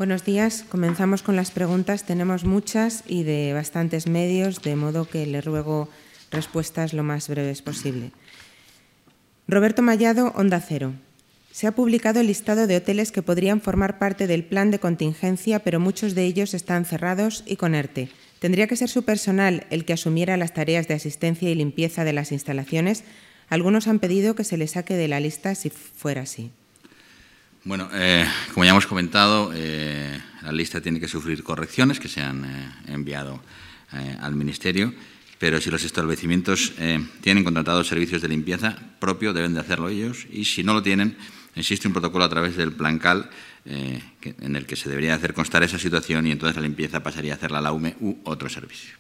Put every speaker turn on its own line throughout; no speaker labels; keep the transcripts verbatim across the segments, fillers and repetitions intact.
Buenos días. Comenzamos con las preguntas. Tenemos muchas y de bastantes medios, de modo que le ruego respuestas lo más breves posible. Roberto Mallado, Onda Cero. Se ha publicado el listado de hoteles que podrían formar parte del plan de contingencia, pero muchos de ellos están cerrados y con ERTE. ¿Tendría que ser su personal el que asumiera las tareas de asistencia y limpieza de las instalaciones? Algunos han pedido que se les saque de la lista si fuera así.
Bueno, eh, como ya hemos comentado, eh, la lista tiene que sufrir correcciones que se han eh, enviado eh, al Ministerio, pero si los establecimientos eh, tienen contratados servicios de limpieza propio, deben de hacerlo ellos, y si no lo tienen, existe un protocolo a través del Plancal eh, que, en el que se debería hacer constar esa situación y entonces la limpieza pasaría a hacerla la U M E u otro servicio.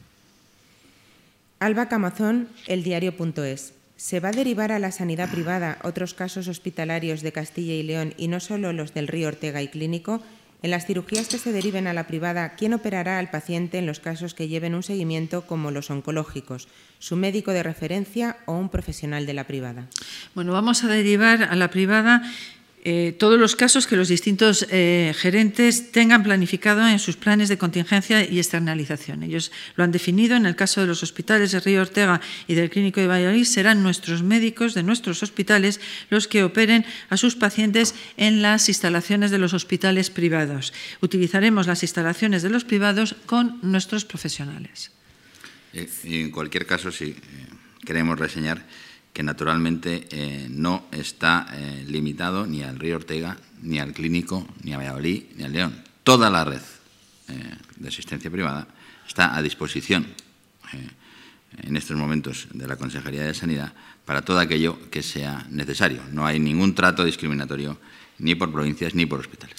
Alba Camazón, eldiario.es. ¿Se va a derivar a la sanidad privada otros casos hospitalarios de Castilla y León y no solo los del Río Ortega y Clínico? En las cirugías que se deriven a la privada, ¿quién operará al paciente en los casos que lleven un seguimiento como los oncológicos? ¿Su médico de referencia o un profesional de la privada?
Bueno, vamos a derivar a la privada Eh, todos los casos que los distintos eh, gerentes tengan planificado en sus planes de contingencia y externalización. Ellos lo han definido. En el caso de los hospitales de Río Ortega y del Clínico de Valladolid, serán nuestros médicos de nuestros hospitales los que operen a sus pacientes en las instalaciones de los hospitales privados. Utilizaremos las instalaciones de los privados con nuestros profesionales.
Eh, y en cualquier caso, sí, eh, queremos reseñar que naturalmente eh, no está eh, limitado ni al Río Ortega, ni al Clínico, ni a Valladolid, ni al León. Toda la red eh, de asistencia privada está a disposición eh, en estos momentos de la Consejería de Sanidad para todo aquello que sea necesario. No hay ningún trato discriminatorio ni por provincias ni por hospitales.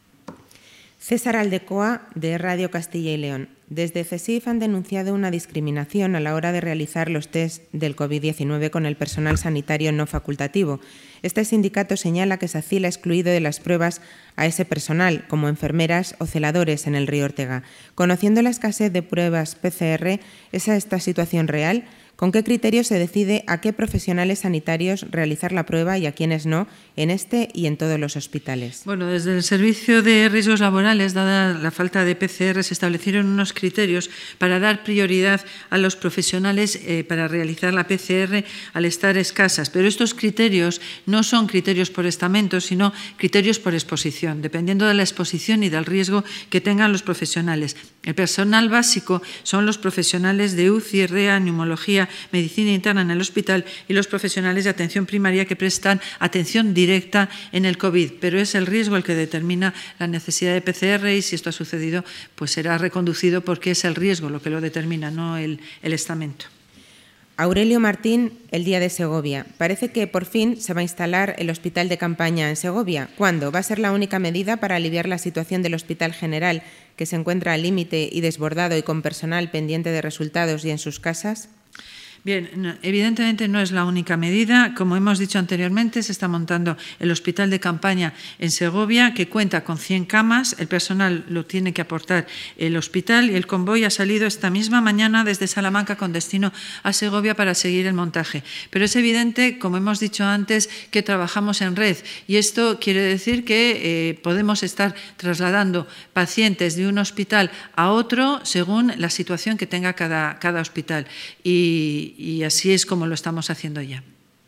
César Aldecoa, de Radio Castilla y León. Desde CESIF han denunciado una discriminación a la hora de realizar los test del COVID diecinueve con el personal sanitario no facultativo. Este sindicato señala que SACIL ha excluido de las pruebas a ese personal, como enfermeras o celadores en el Río Ortega. Conociendo la escasez de pruebas P C R, ¿es esta situación real? ¿Con qué criterio se decide a qué profesionales sanitarios realizar la prueba y a quiénes no en este y en todos los hospitales?
Bueno, desde el Servicio de Riesgos Laborales, dada la falta de P C R, se establecieron unos criterios para dar prioridad a los profesionales eh, para realizar la P C R al estar escasas. Pero estos criterios no son criterios por estamento, sino criterios por exposición, dependiendo de la exposición y del riesgo que tengan los profesionales. El personal básico son los profesionales de U C I, R E A, neumología, medicina interna en el hospital y los profesionales de atención primaria que prestan atención directa en el COVID. Pero es el riesgo el que determina la necesidad de P C R y si esto ha sucedido, pues será reconducido porque es el riesgo lo que lo determina, no el, el estamento.
Aurelio Martín, El Día de Segovia. Parece que por fin se va a instalar el hospital de campaña en Segovia. ¿Cuándo? ¿Va a ser la única medida para aliviar la situación del Hospital General, que se encuentra al límite y desbordado y con personal pendiente de resultados y en sus casas?
Bien, no, evidentemente no es la única medida. Como hemos dicho anteriormente, se está montando el hospital de campaña en Segovia, que cuenta con cien camas. El personal lo tiene que aportar el hospital y el convoy ha salido esta misma mañana desde Salamanca con destino a Segovia para seguir el montaje. Pero es evidente, como hemos dicho antes, que trabajamos en red y esto quiere decir que eh, podemos estar trasladando pacientes de un hospital a otro según la situación que tenga cada, cada hospital. Y, y así es como lo estamos haciendo ya.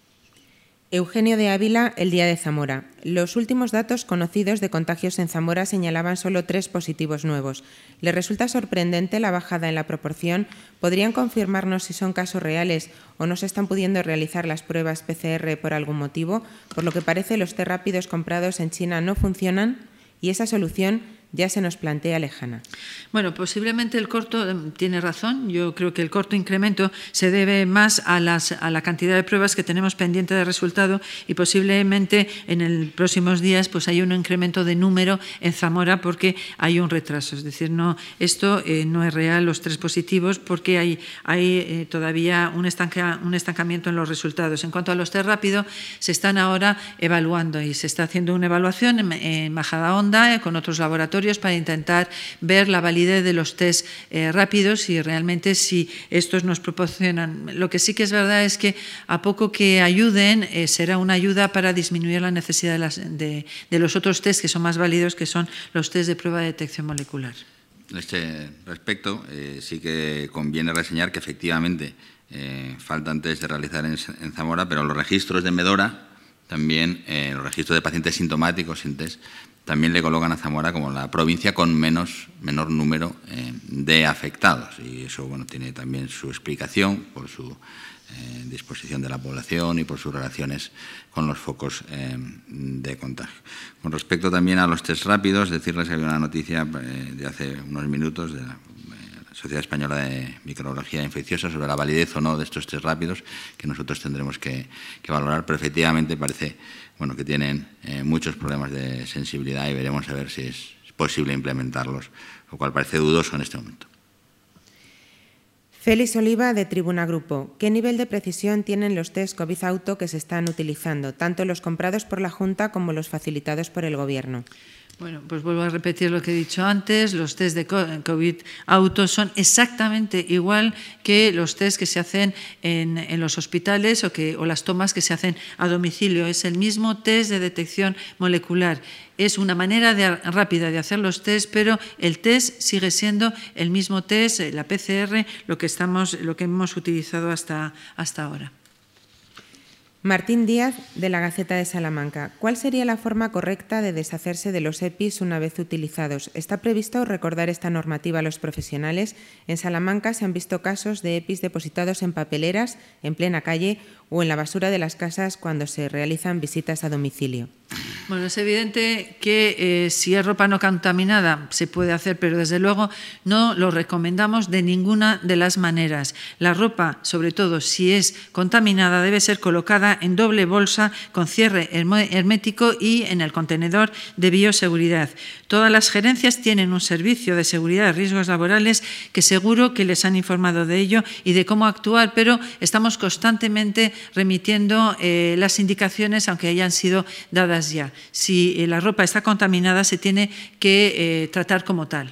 Eugenio de Ávila, El Día de Zamora. Los últimos datos conocidos de contagios en Zamora señalaban solo tres positivos nuevos. ¿Les resulta sorprendente la bajada en la proporción? ¿Podrían confirmarnos si son casos reales o no se están pudiendo realizar las pruebas P C R por algún motivo? Por lo que parece, los test rápidos comprados en China no funcionan y esa solución ya se nos plantea lejana.
Bueno, posiblemente el corto, tiene razón, yo creo que el corto incremento se debe más a, las, a la cantidad de pruebas que tenemos pendiente de resultado y posiblemente en los próximos días pues hay un incremento de número en Zamora porque hay un retraso. Es decir, no, esto eh, no es real, los tres positivos, porque hay, hay eh, todavía un, estanca, un estancamiento en los resultados. En cuanto a los test rápidos, se estestán ahora evaluando y se está haciendo una evaluación en, en Majadahonda eh, con otros laboratorios laboratorios para intentar ver la validez de los test eh, rápidos y realmente si estos nos proporcionan. Lo que sí que es verdad es que a poco que ayuden, eh, será una ayuda para disminuir la necesidad de, las, de, de los otros test que son más válidos, que son los test de prueba de detección molecular.
En este respecto, eh, sí que conviene reseñar que efectivamente eh, faltan test de realizar en, en Zamora, pero los registros de Medora, también eh, los registros de pacientes sintomáticos sin test, también le colocan a Zamora como la provincia con menos, menor número eh, de afectados. Y eso bueno, tiene también su explicación por su eh, disposición de la población y por sus relaciones con los focos eh, de contagio. Con respecto también a los test rápidos, decirles que hay una noticia eh, de hace unos minutos de la eh, Sociedad Española de Microbiología Infecciosa sobre la validez o no de estos test rápidos, que nosotros tendremos que, que valorar, pero efectivamente parece bueno, que tienen eh, muchos problemas de sensibilidad y veremos a ver si es posible implementarlos, lo cual parece dudoso en este momento.
Félix Oliva, de Tribuna Grupo. ¿Qué nivel de precisión tienen los test COVID auto que se están utilizando, tanto los comprados por la Junta como los facilitados por el Gobierno?
Bueno, pues vuelvo a repetir lo que he dicho antes. Los test de COVID auto son exactamente igual que los test que se hacen en, en los hospitales o, que, o las tomas que se hacen a domicilio. Es el mismo test de detección molecular. Es una manera de, rápida de hacer los test, pero el test sigue siendo el mismo test, la P C R, lo que, estamos, lo que hemos utilizado hasta, hasta ahora.
Martín Díaz, de la Gaceta de Salamanca. ¿Cuál sería la forma correcta de deshacerse de los EPIs una vez utilizados? ¿Está previsto recordar esta normativa a los profesionales? En Salamanca se han visto casos de EPIs depositados en papeleras, en plena calle o en la basura de las casas cuando se realizan visitas a domicilio.
Bueno, es evidente que eh, si es ropa no contaminada se puede hacer, pero desde luego no lo recomendamos de ninguna de las maneras. La ropa, sobre todo si es contaminada, debe ser colocada en doble bolsa con cierre hermético y en el contenedor de bioseguridad. Todas las gerencias tienen un servicio de seguridad de riesgos laborales que seguro que les han informado de ello y de cómo actuar, pero estamos constantemente remitiendo eh, las indicaciones, aunque hayan sido dadas ya. Si eh, la ropa está contaminada, se tiene que eh, tratar como tal.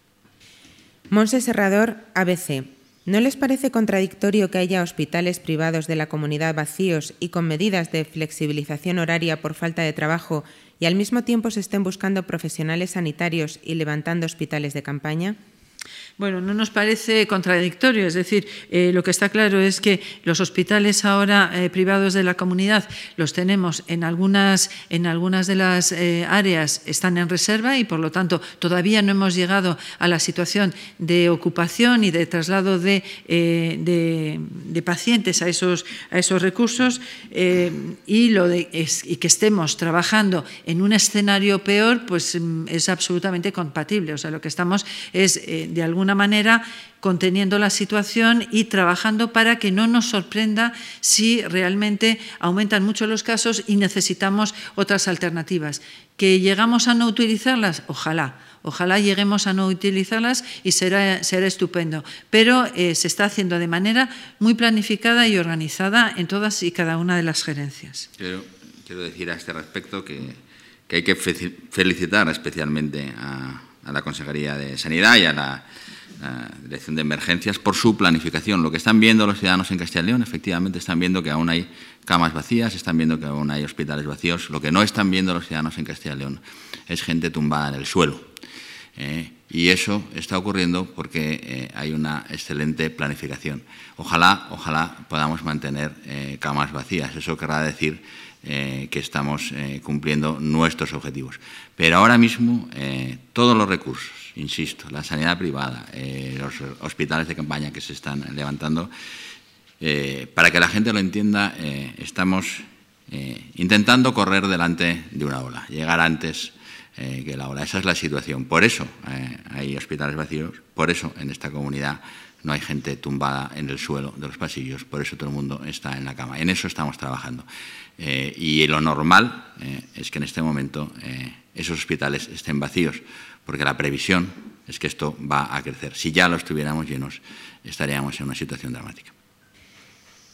Monse Serrador, A B C. ¿No les parece contradictorio que haya hospitales privados de la comunidad vacíos y con medidas de flexibilización horaria por falta de trabajo y al mismo tiempo se estén buscando profesionales sanitarios y levantando hospitales de campaña?
Bueno, no nos parece contradictorio, es decir, eh, lo que está claro es que los hospitales ahora eh, privados de la comunidad los tenemos en algunas, en algunas de las eh, áreas, están en reserva y por lo tanto todavía no hemos llegado a la situación de ocupación y de traslado de, eh, de, de pacientes a esos, a esos recursos eh, y, lo de, es, y que estemos trabajando en un escenario peor, pues es absolutamente compatible. O sea, lo que estamos es eh, de alguna manera conteniendo la situación y trabajando para que no nos sorprenda si realmente aumentan mucho los casos y necesitamos otras alternativas. ¿Que llegamos a no utilizarlas? Ojalá. Ojalá lleguemos a no utilizarlas y será, será estupendo. Pero eh, se está haciendo de manera muy planificada y organizada en todas y cada una de las gerencias.
Quiero, quiero decir a este respecto que, que hay que felicitar especialmente a, a la Consejería de Sanidad y a la la Dirección de Emergencias por su planificación. Lo que están viendo los ciudadanos en Castilla y León, efectivamente están viendo que aún hay camas vacías, están viendo que aún hay hospitales vacíos. Lo que no están viendo los ciudadanos en Castilla y León es gente tumbada en el suelo. Eh, y eso está ocurriendo porque eh, hay una excelente planificación. Ojalá, ojalá podamos mantener eh, camas vacías. Eso querrá decir eh, que estamos eh, cumpliendo nuestros objetivos. Pero ahora mismo eh, todos los recursos, insisto, la sanidad privada, eh, los hospitales de campaña que se están levantando, eh, para que la gente lo entienda, eh, estamos eh, intentando correr delante de una ola, llegar antes eh, que la ola. Esa es la situación. Por eso eh, hay hospitales vacíos, por eso en esta comunidad no hay gente tumbada en el suelo de los pasillos, por eso todo el mundo está en la cama. En eso estamos trabajando. Eh, y lo normal eh, es que en este momento eh, esos hospitales estén vacíos, porque la previsión es que esto va a crecer. Si ya lo estuviéramos llenos, estaríamos en una situación dramática.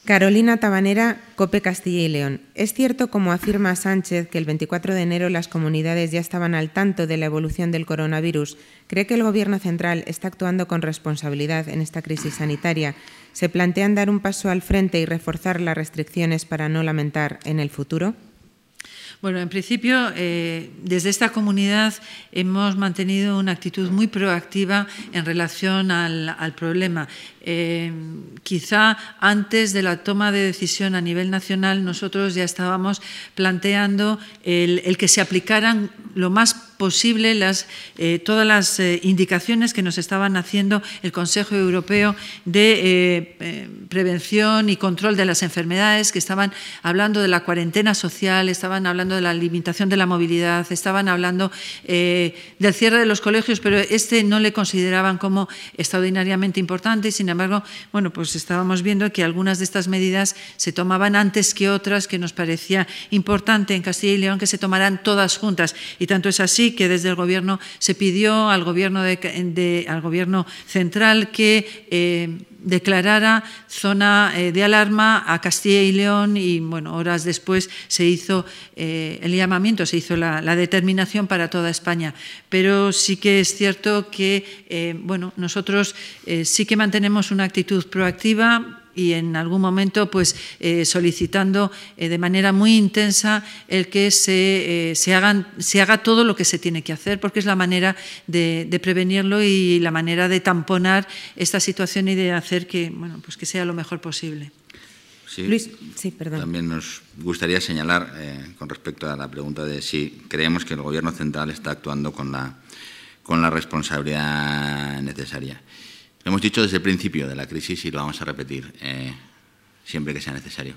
Carolina Tabanera, COPE Castilla y León. ¿Es cierto, como afirma Sánchez, que el veinticuatro de enero las comunidades ya estaban al tanto de la evolución del coronavirus? ¿Cree que el Gobierno central está actuando con responsabilidad en esta crisis sanitaria? ¿Se plantean dar un paso al frente y reforzar las restricciones para no lamentar en el futuro?
Bueno, en principio, eh, desde esta comunidad hemos mantenido una actitud muy proactiva en relación al, al problema. Eh, quizá antes de la toma de decisión a nivel nacional, nosotros ya estábamos planteando el, el que se aplicaran lo más posible las, eh, todas las eh, indicaciones que nos estaban haciendo el Consejo Europeo de eh, eh, prevención y control de las enfermedades, que estaban hablando de la cuarentena social, estaban hablando de la limitación de la movilidad, estaban hablando eh, del cierre de los colegios, pero este no le consideraban como extraordinariamente importante y, sin embargo, bueno, pues estábamos viendo que algunas de estas medidas se tomaban antes que otras, que nos parecía importante en Castilla y León que se tomaran todas juntas, y tanto es así que desde el Gobierno se pidió al Gobierno, de, de, al gobierno central que eh, declarara zona eh, de alarma a Castilla y León y, bueno, horas después se hizo eh, el llamamiento, se hizo la, la determinación para toda España. Pero sí que es cierto que, eh, bueno, nosotros eh, sí que mantenemos una actitud proactiva y en algún momento pues eh, solicitando eh, de manera muy intensa el que se, eh, se, hagan, se haga todo lo que se tiene que hacer, porque es la manera de, de prevenirlo y la manera de tamponar esta situación y de hacer que, bueno, pues que sea lo mejor posible.
Sí,
Luis, sí, perdón.
También nos gustaría señalar, eh, con respecto a la pregunta de si creemos que el Gobierno central está actuando con la, con la responsabilidad necesaria. Lo hemos dicho desde el principio de la crisis y lo vamos a repetir eh, siempre que sea necesario.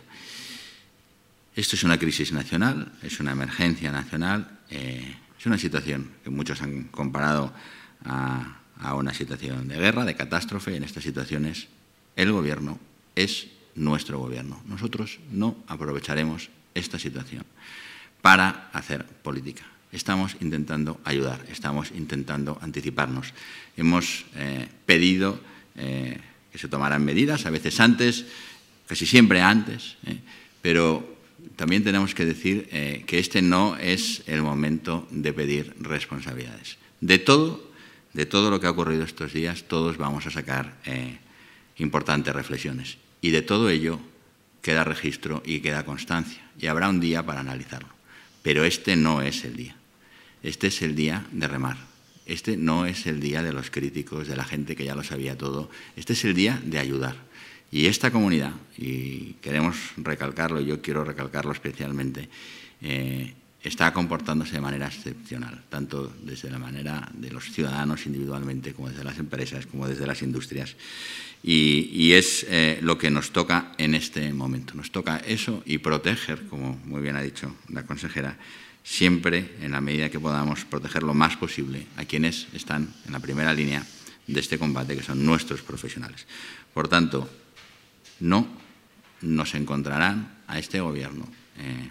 Esto es una crisis nacional, es una emergencia nacional, eh, es una situación que muchos han comparado a, a una situación de guerra, de catástrofe. En estas situaciones el Gobierno es nuestro Gobierno. Nosotros no aprovecharemos esta situación para hacer política. Estamos intentando ayudar, estamos intentando anticiparnos. Hemos eh, pedido eh, que se tomaran medidas, a veces antes, casi siempre antes, eh, pero también tenemos que decir eh, que este no es el momento de pedir responsabilidades. De todo, de todo lo que ha ocurrido estos días, todos vamos a sacar eh, importantes reflexiones. Y de todo ello queda registro y queda constancia. Y habrá un día para analizarlo. Pero este no es el día. Este es el día de remar. Este no es el día de los críticos, de la gente que ya lo sabía todo. Este es el día de ayudar. Y esta comunidad, y queremos recalcarlo, yo quiero recalcarlo especialmente, eh, está comportándose de manera excepcional, tanto desde la manera de los ciudadanos individualmente, como desde las empresas, como desde las industrias. Y, y es eh, lo que nos toca en este momento. Nos toca eso y proteger, como muy bien ha dicho la consejera, siempre, en la medida que podamos, proteger lo más posible a quienes están en la primera línea de este combate, que son nuestros profesionales. Por tanto, no nos encontrarán a este Gobierno eh,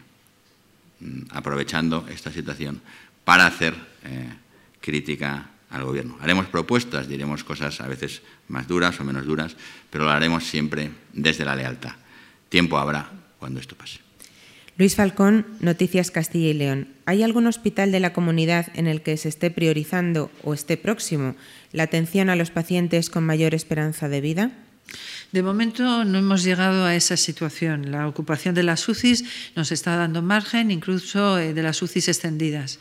aprovechando esta situación para hacer eh, crítica al Gobierno. Haremos propuestas, diremos cosas a veces más duras o menos duras, pero lo haremos siempre desde la lealtad. Tiempo habrá cuando esto pase.
Luis Falcón, Noticias Castilla y León. ¿Hay algún hospital de la comunidad en el que se esté priorizando o esté próximo la atención a los pacientes con mayor esperanza de vida?
De momento no hemos llegado a esa situación. La ocupación de las U C Is nos está dando margen, incluso de las U C Is extendidas.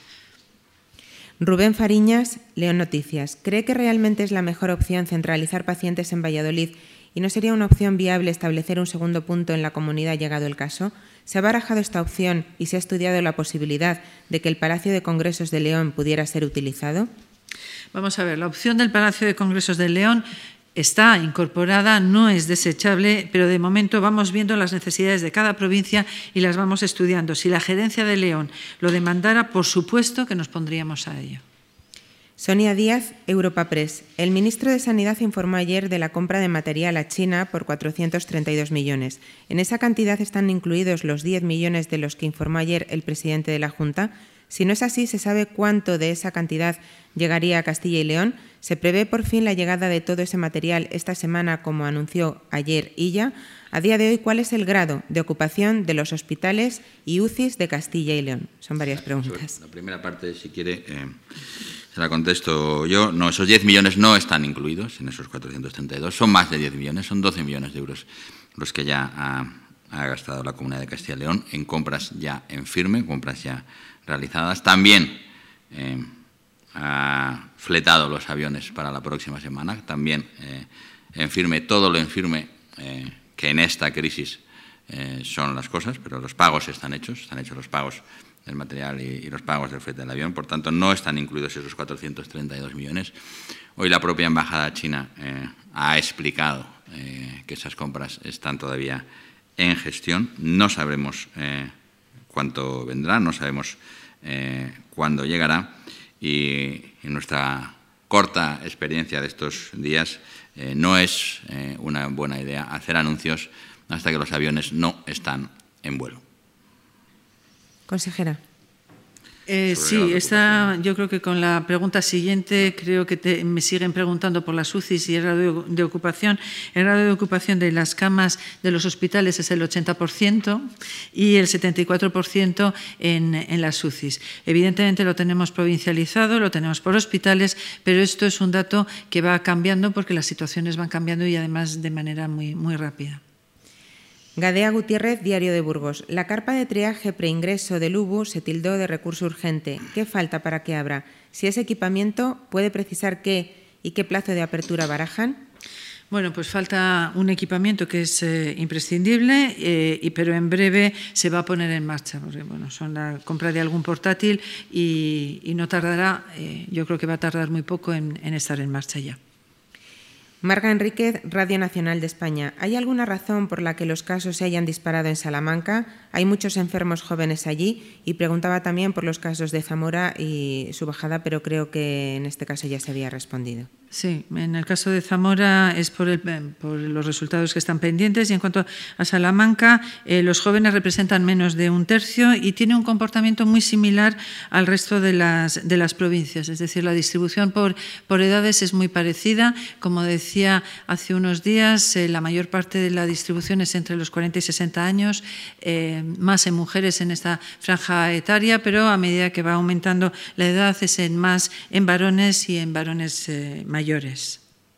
Rubén Fariñas, León Noticias. ¿Cree que realmente es la mejor opción centralizar pacientes en Valladolid y no sería una opción viable establecer un segundo punto en la comunidad llegado el caso? ¿Se ha barajado esta opción y se ha estudiado la posibilidad de que el Palacio de Congresos de León pudiera ser utilizado?
Vamos a ver, la opción del Palacio de Congresos de León está incorporada, no es desechable, pero de momento vamos viendo las necesidades de cada provincia y las vamos estudiando. Si la gerencia de León lo demandara, por supuesto que nos pondríamos a ello.
Sonia Díaz, Europa Press. El ministro de Sanidad informó ayer de la compra de material a China por cuatrocientos treinta y dos millones. ¿En esa cantidad están incluidos los diez millones de los que informó ayer el presidente de la Junta? Si no es así, ¿se sabe cuánto de esa cantidad llegaría a Castilla y León? ¿Se prevé por fin la llegada de todo ese material esta semana, como anunció ayer Illa? A día de hoy, ¿cuál es el grado de ocupación de los hospitales y U C Is de Castilla y León? Son varias preguntas.
La primera parte, si quiere, eh, se la contesto yo. No, esos diez millones no están incluidos en esos cuatrocientos treinta y dos. Son más de diez millones, son doce millones de euros los que ya ha, ha gastado la Comunidad de Castilla y León en compras ya en firme, compras ya realizadas. También eh, ha fletado los aviones para la próxima semana, también eh, en firme, todo lo en firme, eh, que en esta crisis eh, son las cosas, pero los pagos están hechos, están hechos los pagos del material y, y los pagos del flete del avión, por tanto no están incluidos esos cuatrocientos treinta y dos millones. Hoy la propia Embajada china eh, ha explicado eh, que esas compras están todavía en gestión, no sabremos eh, cuánto vendrá, no sabemos eh, cuándo llegará, y en nuestra corta experiencia de estos días eh, no es eh, una buena idea hacer anuncios hasta que los aviones no están en vuelo.
Consejera.
Eh, sí, esta, yo creo que con la pregunta siguiente creo que te, me siguen preguntando por las U C Is y el grado de, de ocupación. El grado de ocupación de las camas de los hospitales es el ochenta por ciento y el setenta y cuatro por ciento en, en las U C Is. Evidentemente lo tenemos provincializado, lo tenemos por hospitales, pero esto es un dato que va cambiando porque las situaciones van cambiando y además de manera muy, muy rápida.
Gadea Gutiérrez, Diario de Burgos. La carpa de triaje preingreso del U B U se tildó de recurso urgente. ¿Qué falta para que abra? Si ese equipamiento puede precisar qué y qué plazo de apertura barajan.
Bueno, pues falta un equipamiento que es eh, imprescindible, eh, y, pero en breve se va a poner en marcha, porque bueno, son la compra de algún portátil y, y no tardará, eh, yo creo que va a tardar muy poco en, en estar en marcha ya.
Marga Enríquez, Radio Nacional de España. ¿Hay alguna razón por la que los casos se hayan disparado en Salamanca? Hay muchos enfermos jóvenes allí, y preguntaba también por los casos de Zamora y su bajada, pero creo que en este caso ya se había respondido.
Sí, en el caso de Zamora es por, el, por los resultados que están pendientes, y en cuanto a Salamanca, eh, los jóvenes representan menos de un tercio y tiene un comportamiento muy similar al resto de las, de las provincias, es decir, la distribución por, por edades es muy parecida. Como decía hace unos días, eh, la mayor parte de la distribución es entre los cuarenta y sesenta años, eh, más en mujeres en esta franja etaria, pero a medida que va aumentando la edad es en más en varones y en varones eh, mayores. Mayores.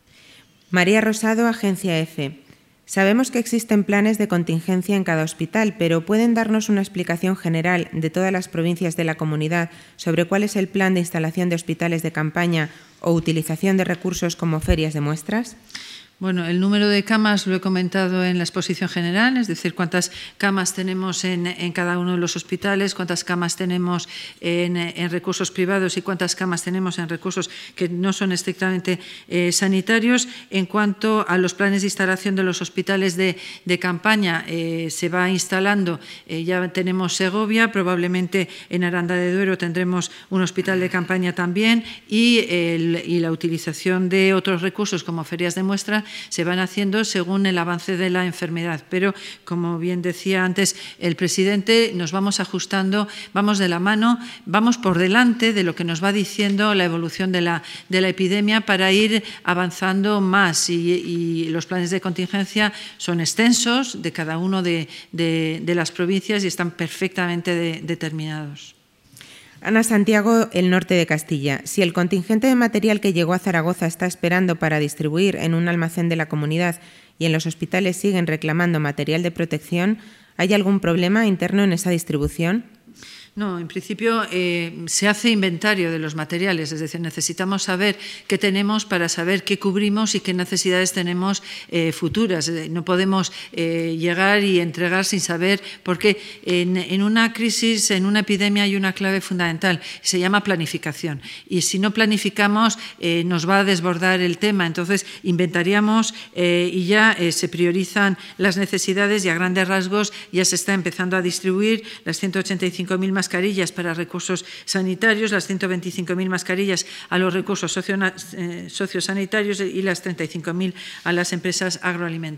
María Rosado, Agencia EFE. Sabemos que existen planes de contingencia en cada hospital, pero ¿pueden darnos una explicación general de todas las provincias de la comunidad sobre cuál es el plan de instalación de hospitales de campaña o utilización de recursos como ferias de muestras?
Bueno, el número de camas lo he comentado en la exposición general, es decir, cuántas camas tenemos en, en cada uno de los hospitales, cuántas camas tenemos en, en recursos privados y cuántas camas tenemos en recursos que no son estrictamente eh, sanitarios. En cuanto a los planes de instalación de los hospitales de, de campaña, eh, se va instalando, eh, ya tenemos Segovia, probablemente en Aranda de Duero tendremos un hospital de campaña también, y, el, y la utilización de otros recursos como ferias de muestra se van haciendo según el avance de la enfermedad. Pero, como bien decía antes el presidente, nos vamos ajustando, vamos de la mano, vamos por delante de lo que nos va diciendo la evolución de la, de la epidemia para ir avanzando más. Y, y los planes de contingencia son extensos de cada uno de, de, de las provincias y están perfectamente de, determinados.
Ana Santiago, El Norte de Castilla. Si el contingente de material que llegó a Zaragoza está esperando para distribuir en un almacén de la comunidad y en los hospitales siguen reclamando material de protección, ¿hay algún problema interno en esa distribución?
No, en principio eh, se hace inventario de los materiales, es decir, necesitamos saber qué tenemos para saber qué cubrimos y qué necesidades tenemos eh, futuras. No podemos eh, llegar y entregar sin saber, porque en, en una crisis, en una epidemia hay una clave fundamental, se llama planificación. Y si no planificamos eh, nos va a desbordar el tema. Entonces inventariamos eh, y ya eh, se priorizan las necesidades y a grandes rasgos ya se está empezando a distribuir las ciento ochenta y cinco mil más mascarillas para recursos sanitarios, las ciento veinticinco mil mascarillas a los recursos socio, eh, sociosanitarios y las treinta y cinco mil a las empresas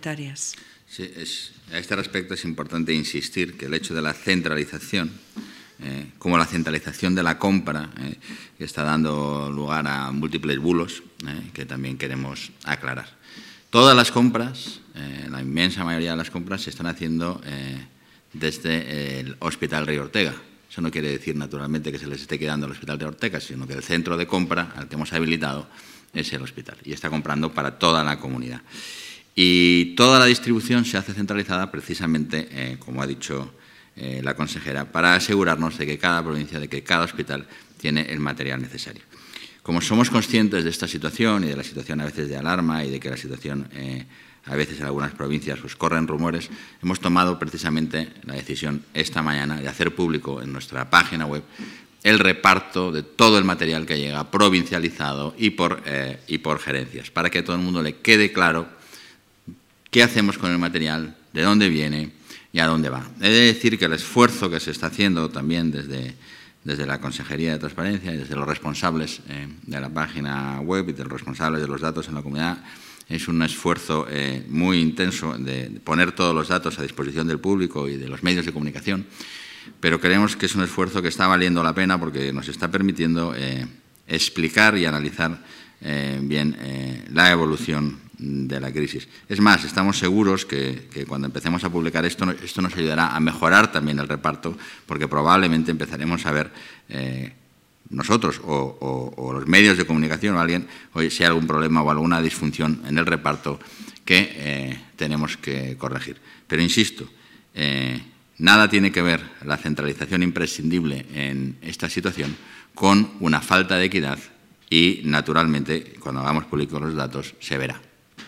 agroalimentarias.
Sí, es, a este respecto es importante insistir que el hecho de la centralización eh, como la centralización de la compra, eh, que está dando lugar a múltiples bulos, eh, que también queremos aclarar. Todas las compras, eh, la inmensa mayoría de las compras, se están haciendo eh, desde el Hospital Rey Ortega. Eso no quiere decir, naturalmente, que se les esté quedando el Hospital Rey Ortega, sino que el centro de compra al que hemos habilitado es el hospital y está comprando para toda la comunidad. Y toda la distribución se hace centralizada precisamente, eh, como ha dicho eh, la consejera, para asegurarnos de que cada provincia, de que cada hospital tiene el material necesario. Como somos conscientes de esta situación y de la situación a veces de alarma y de que la situación eh, a veces en algunas provincias pues, corren rumores, hemos tomado precisamente la decisión esta mañana de hacer público en nuestra página web el reparto de todo el material que llega provincializado y por, eh, y por gerencias, para que a todo el mundo le quede claro qué hacemos con el material, de dónde viene y a dónde va. He de decir que el esfuerzo que se está haciendo también desde, desde la Consejería de Transparencia y desde los responsables eh, de la página web y de los responsables de los datos en la comunidad es un esfuerzo eh, muy intenso de poner todos los datos a disposición del público y de los medios de comunicación, pero creemos que es un esfuerzo que está valiendo la pena porque nos está permitiendo eh, explicar y analizar eh, bien eh, la evolución de la crisis. Es más, estamos seguros que, que cuando empecemos a publicar esto, esto nos ayudará a mejorar también el reparto, porque probablemente empezaremos a ver eh, nosotros o, o, o los medios de comunicación o alguien, oye, si hay algún problema o alguna disfunción en el reparto que eh, tenemos que corregir. Pero insisto, eh, nada tiene que ver la centralización imprescindible en esta situación con una falta de equidad y, naturalmente, cuando hagamos públicos los datos, se verá.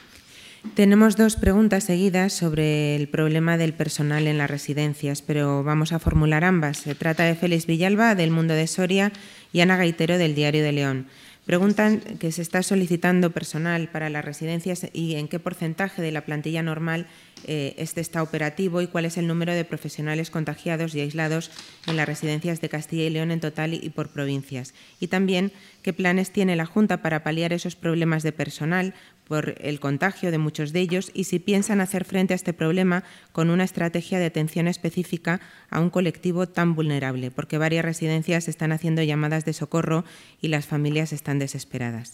Tenemos dos preguntas seguidas sobre el problema del personal en las residencias, pero vamos a formular ambas. Se trata de Félix Villalba, del Mundo de Soria, y Ana Gaitero, del Diario de León. Preguntan que se está solicitando personal para las residencias y en qué porcentaje de la plantilla normal eh, este está operativo y cuál es el número de profesionales contagiados y aislados en las residencias de Castilla y León en total y por provincias. Y también qué planes tiene la Junta para paliar esos problemas de personal por el contagio de muchos de ellos y si piensan hacer frente a este problema con una estrategia de atención específica a un colectivo tan vulnerable, porque varias residencias están haciendo llamadas de socorro y las familias están desesperadas.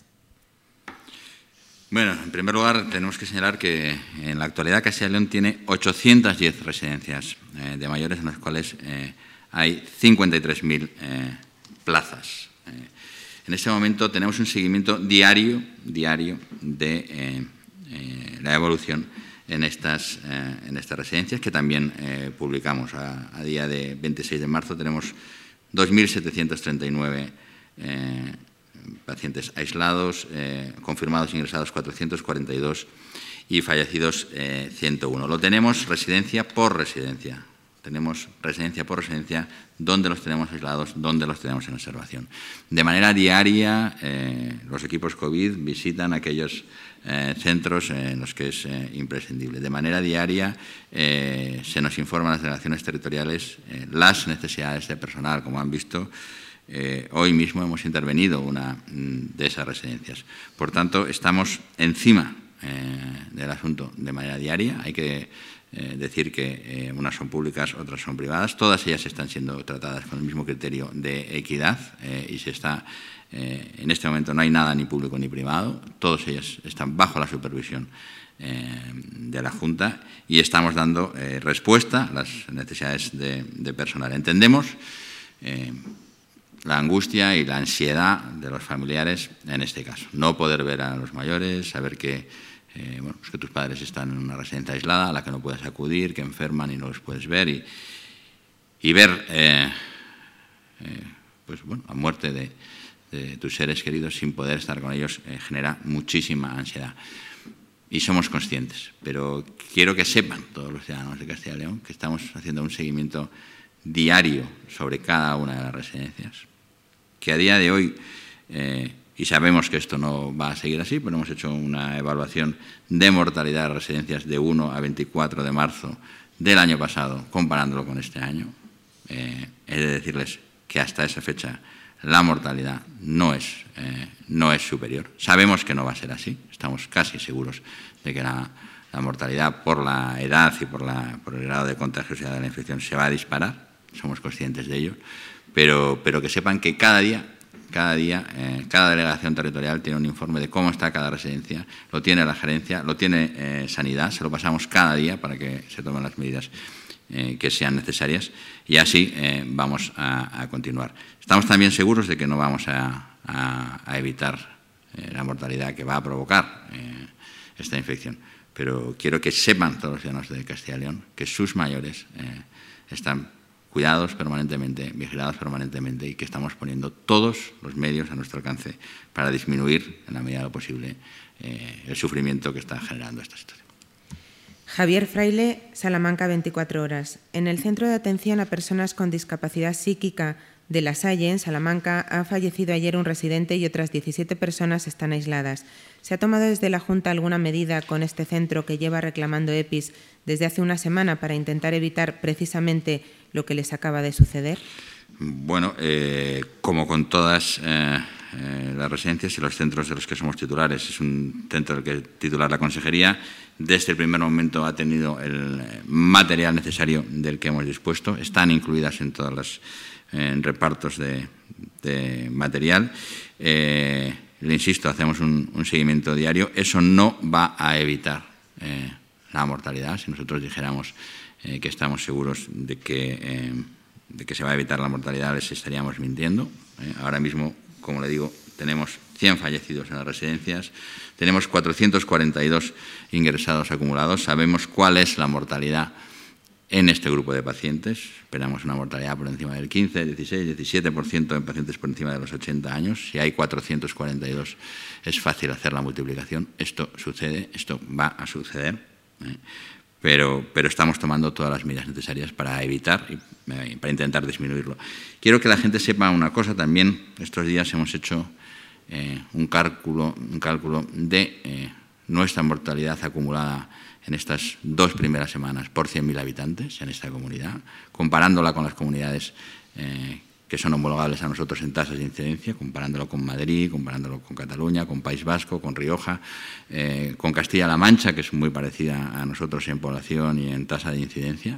Bueno, en primer lugar, tenemos que señalar que en la actualidad Castilla y León tiene ochocientas diez residencias eh, de mayores en las cuales eh, hay cincuenta y tres mil eh, plazas. Eh, En este momento tenemos un seguimiento diario, diario de eh, eh, la evolución en estas, eh, en estas residencias que también eh, publicamos. A, a día de veintiséis de marzo tenemos dos mil setecientos treinta y nueve eh, pacientes aislados, eh, confirmados e ingresados cuatrocientos cuarenta y dos y fallecidos eh, ciento uno. Lo tenemos residencia por residencia. Tenemos residencia por residencia, dónde los tenemos aislados, dónde los tenemos en observación. De manera diaria, eh, los equipos COVID visitan aquellos eh, centros en los que es eh, imprescindible. De manera diaria eh, se nos informan las delegaciones territoriales eh, las necesidades de personal. Como han visto, eh, hoy mismo hemos intervenido una de esas residencias. Por tanto, estamos encima eh, del asunto de manera diaria. Hay que Eh, decir que eh, unas son públicas, otras son privadas. Todas ellas están siendo tratadas con el mismo criterio de equidad eh, y se está, eh, en este momento no hay nada ni público ni privado. Todas ellas están bajo la supervisión eh, de la Junta y estamos dando eh, respuesta a las necesidades de, de personal. Entendemos eh, la angustia y la ansiedad de los familiares en este caso. No poder ver a los mayores, saber que Eh, bueno, pues que tus padres están en una residencia aislada a la que no puedes acudir, que enferman y no los puedes ver y, y ver eh, eh, pues, bueno, la muerte de, de tus seres queridos sin poder estar con ellos eh, genera muchísima ansiedad. Y somos conscientes, pero quiero que sepan todos los ciudadanos de Castilla y León que estamos haciendo un seguimiento diario sobre cada una de las residencias, que a día de hoy eh, y sabemos que esto no va a seguir así, pero hemos hecho una evaluación de mortalidad de residencias de uno a veinticuatro de marzo del año pasado, comparándolo con este año. Eh, he de decirles que hasta esa fecha la mortalidad no es, eh, no es superior. Sabemos que no va a ser así, estamos casi seguros de que la, la mortalidad por la edad y por, la, por el grado de contagiosidad de la infección se va a disparar. somos conscientes de ello, pero, pero que sepan que cada día, cada día, eh, cada delegación territorial tiene un informe de cómo está cada residencia, lo tiene la gerencia, lo tiene eh, Sanidad, se lo pasamos cada día para que se tomen las medidas eh, que sean necesarias y así eh, vamos a, a continuar. Estamos también seguros de que no vamos a, a, a evitar eh, la mortalidad que va a provocar eh, esta infección. Pero quiero que sepan todos los ciudadanos de Castilla y León que sus mayores eh, están cuidados permanentemente, vigilados permanentemente y que estamos poniendo todos los medios a nuestro alcance para disminuir en la medida de lo posible eh, el sufrimiento que está generando esta situación.
Javier Fraile, Salamanca, veinticuatro horas. En el Centro de Atención a Personas con Discapacidad Psíquica de La Salle, en Salamanca, ha fallecido ayer un residente y otras diecisiete personas están aisladas. ¿Se ha tomado desde la Junta alguna medida con este centro que lleva reclamando EPIs desde hace una semana para intentar evitar precisamente lo que les acaba de suceder?
Bueno, eh, como con todas eh, eh, las residencias y los centros de los que somos titulares, es un centro del que titular la Consejería. Desde el primer momento ha tenido el material necesario del que hemos dispuesto. Están incluidas en todas las en repartos de, de material. Eh, le insisto, hacemos un, un seguimiento diario. Eso no va a evitar eh, la mortalidad. Si nosotros dijéramos eh, que estamos seguros de que, eh, de que se va a evitar la mortalidad, les estaríamos mintiendo. Eh, ahora mismo, como le digo, tenemos cien fallecidos en las residencias, tenemos cuatrocientos cuarenta y dos ingresados acumulados, sabemos cuál es la mortalidad en este grupo de pacientes. Esperamos una mortalidad por encima del quince, dieciséis, diecisiete por ciento en pacientes por encima de los ochenta años. Si hay cuatrocientos cuarenta y dos, es fácil hacer la multiplicación. Esto sucede, esto va a suceder, ¿eh? pero, pero estamos tomando todas las medidas necesarias para evitar y eh, para intentar disminuirlo. Quiero que la gente sepa una cosa también. Estos días hemos hecho eh, un cálculo, un cálculo de eh, nuestra mortalidad acumulada en estas dos primeras semanas por cien mil habitantes en esta comunidad, comparándola con las comunidades eh, que son homologables a nosotros en tasas de incidencia, comparándolo con Madrid, comparándolo con Cataluña, con País Vasco, con Rioja, eh, con Castilla-La Mancha, que es muy parecida a nosotros en población y en tasa de incidencia.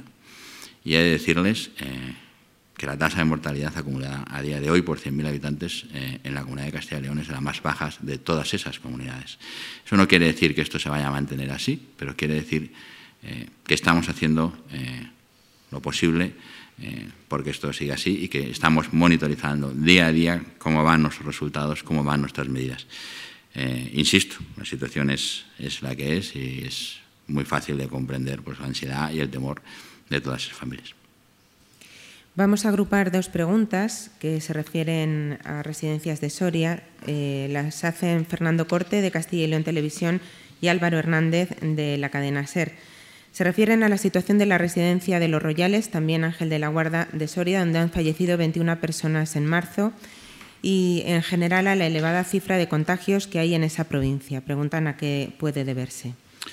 Y he de decirles eh, que la tasa de mortalidad acumulada a día de hoy por cien mil habitantes eh, en la Comunidad de Castilla y León es de las más bajas de todas esas comunidades. Eso no quiere decir que esto se vaya a mantener así, pero quiere decir eh, que estamos haciendo eh, lo posible eh, porque esto siga así y que estamos monitorizando día a día cómo van nuestros resultados, cómo van nuestras medidas. Eh, insisto, la situación es, es la que es y es muy fácil de comprender pues, la ansiedad y el temor de todas esas familias.
Vamos a agrupar dos preguntas que se refieren a residencias de Soria. Eh, las hacen Fernando Corte, de Castilla y León Televisión, y Álvaro Hernández, de la cadena SER. Se refieren a la situación de la residencia de Los Royales, también Ángel de la Guarda, de Soria, donde han fallecido veintiuna personas en marzo, y en general a la elevada cifra de contagios que hay en esa provincia. Preguntan a qué puede deberse.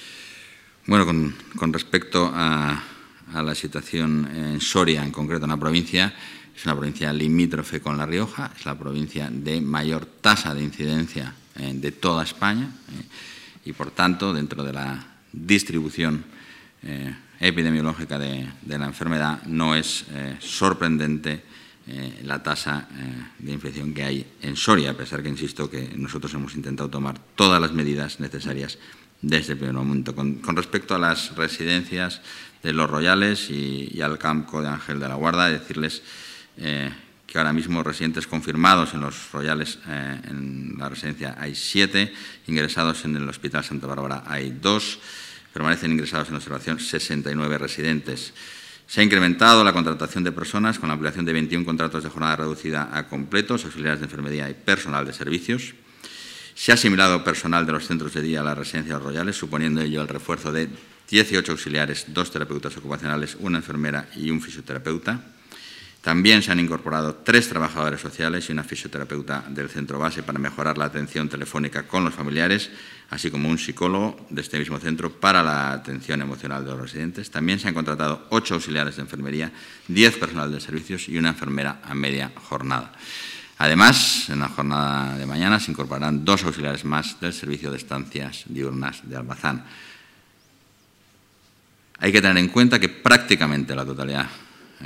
Bueno, con, con respecto a... a la situación en Soria, en concreto en la provincia, es una provincia limítrofe con La Rioja, es la provincia de mayor tasa de incidencia eh, de toda España eh, y, por tanto, dentro de la distribución eh, epidemiológica de, de la enfermedad, no es eh, sorprendente eh, la tasa eh, de infección que hay en Soria, a pesar que, insisto, que nosotros hemos intentado tomar todas las medidas necesarias desde el primer momento. Con, con respecto a las residencias de Los Royales y, y al campo de Ángel de la Guarda, decirles eh, que ahora mismo residentes confirmados en Los Royales, eh, en la residencia hay siete, ingresados en el Hospital Santa Bárbara hay dos, permanecen ingresados en observación sesenta y nueve residentes. Se ha incrementado la contratación de personas con la ampliación de veintiún contratos de jornada reducida a completos, auxiliares de enfermería y personal de servicios. Se ha asimilado personal de los centros de día a la residencia de Los Royales, suponiendo ello el refuerzo de dieciocho auxiliares, dos terapeutas ocupacionales, una enfermera y un fisioterapeuta. También se han incorporado tres trabajadores sociales y una fisioterapeuta del centro base para mejorar la atención telefónica con los familiares, así como un psicólogo de este mismo centro para la atención emocional de los residentes. También se han contratado ocho auxiliares de enfermería, diez personal de servicios y una enfermera a media jornada. Además, en la jornada de mañana se incorporarán dos auxiliares más del servicio de estancias diurnas de Albazán. Hay que tener en cuenta que prácticamente la totalidad eh,